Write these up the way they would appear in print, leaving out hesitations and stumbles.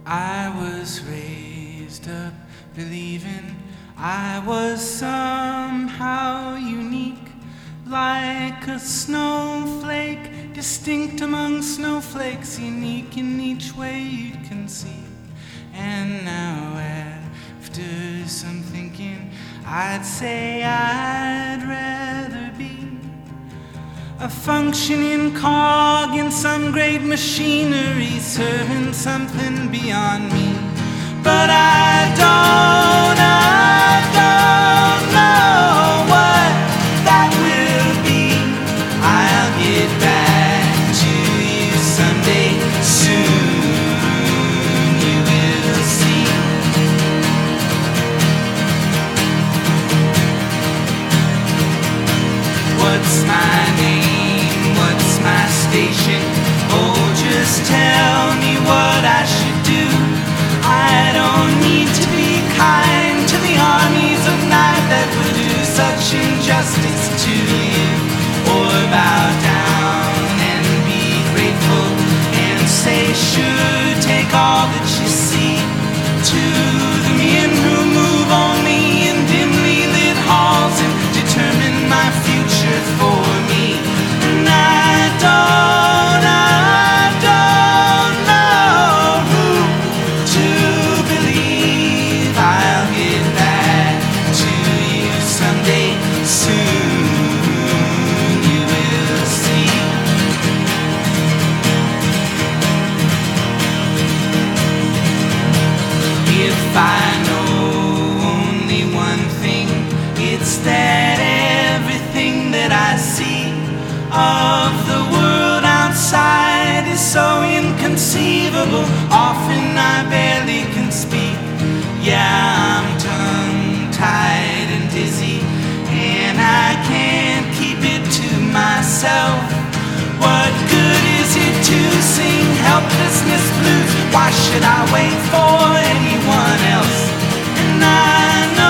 I was raised up believing I was somehow unique, like a snowflake, distinct among snowflakes, unique in each way you'd conceive. And now after some thinking, I'd say I'd rather be a functioning cog in some great machinery, serving something beyond me. But I don't know what that will be. I'll get back to you someday soon. You will see. What's my name? What's my station? Oh, just tell me what I should do. I don't need to be kind to the armies of night that will do such injustice to you, or bow down and be grateful and say, sure, take all that you see. To the men who move only in dimly lit halls and determine my future for me. And I don't know who to believe. I'll get back to you someday soon. You will see. If I know only one thing, it's that everything that I see of the world outside is so inconceivable. Often I barely can speak. Yeah, I'm tongue-tied and dizzy, and I can't keep it to myself. What good is it to sing helplessness blues? Why should I wait for anyone else? And I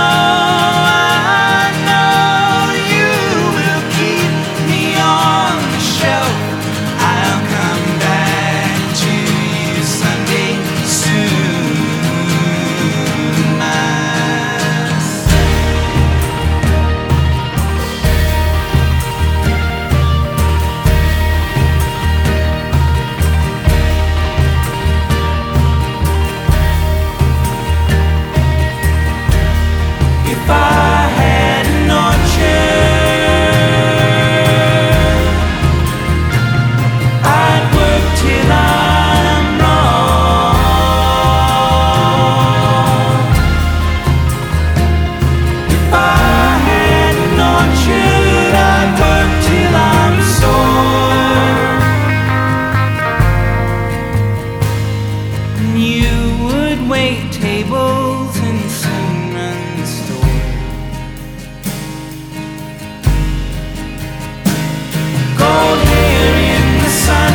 know you will keep me on the shelf. I'll come back to you someday soon, myself. If I had an orchard, I'd work till I'm wrong. If I had an orchard, I'd work till I'm sore. And you would wait tables and soon run the store. Gold hair in the sun